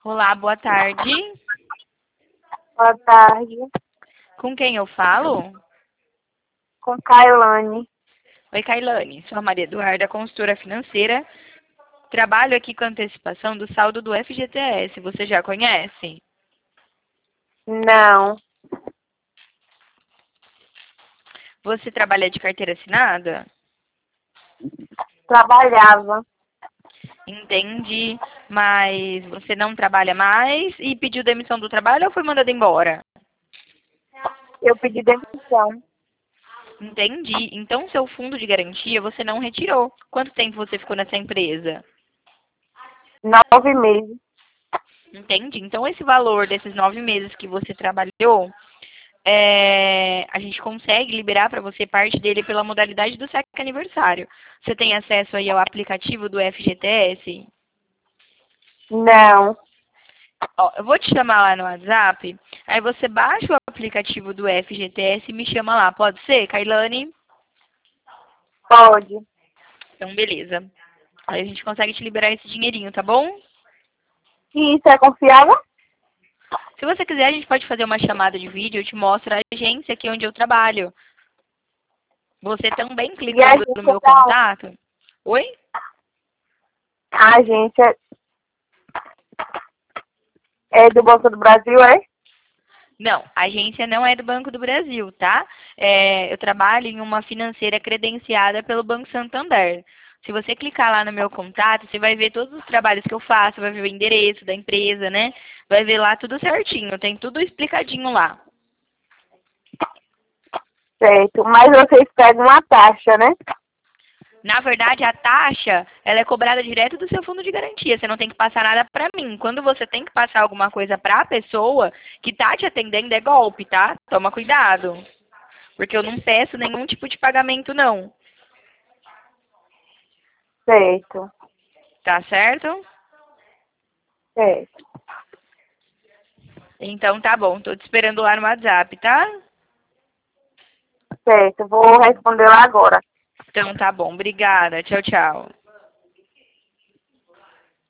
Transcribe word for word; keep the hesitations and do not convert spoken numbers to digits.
Olá, boa tarde. Boa tarde. Com quem eu falo? Com Kailane. Oi, Kailane. Sou a Maria Eduarda, consultora financeira. Trabalho aqui com antecipação do saldo do F G T S. Você já conhece? Não. Você trabalha de carteira assinada? Trabalhava. Entendi. Mas você não trabalha mais e pediu demissão do trabalho ou foi mandado embora? Eu pedi demissão. Entendi. Então, seu fundo de garantia você não retirou. Quanto tempo você ficou nessa empresa? Nove meses. Entendi. Então, esse valor desses nove meses que você trabalhou, é, a gente consegue liberar para você parte dele pela modalidade do saque aniversário. Você tem acesso aí ao aplicativo do F G T S? Não. Ó, eu vou te chamar lá no WhatsApp, aí você baixa o aplicativo do F G T S e me chama lá. Pode ser, Kailane? Pode. Então, beleza. Aí a gente consegue te liberar esse dinheirinho, tá bom? E isso é confiável? Se você quiser, a gente pode fazer uma chamada de vídeo, eu te mostro a agência aqui onde eu trabalho. Você também E a clicando no agência meu da onde? contato. Oi? A agência é do Banco do Brasil, é? Não, a agência não é do Banco do Brasil, tá? É, eu trabalho em uma financeira credenciada pelo Banco Santander. Se você clicar lá no meu contato, você vai ver todos os trabalhos que eu faço, vai ver o endereço da empresa, né? Vai ver lá tudo certinho, tem tudo explicadinho lá. Certo. Mas vocês pegam uma taxa, né? Na verdade, a taxa, ela é cobrada direto do seu fundo de garantia. Você não tem que passar nada para mim. Quando você tem que passar alguma coisa para a pessoa que tá te atendendo, é golpe, tá? Toma cuidado. Porque eu não peço nenhum tipo de pagamento, não. Certo. Tá certo? Certo. Então tá bom. Tô te esperando lá no WhatsApp, tá? Certo. Vou responder lá agora. Então tá bom. Obrigada. Tchau, tchau.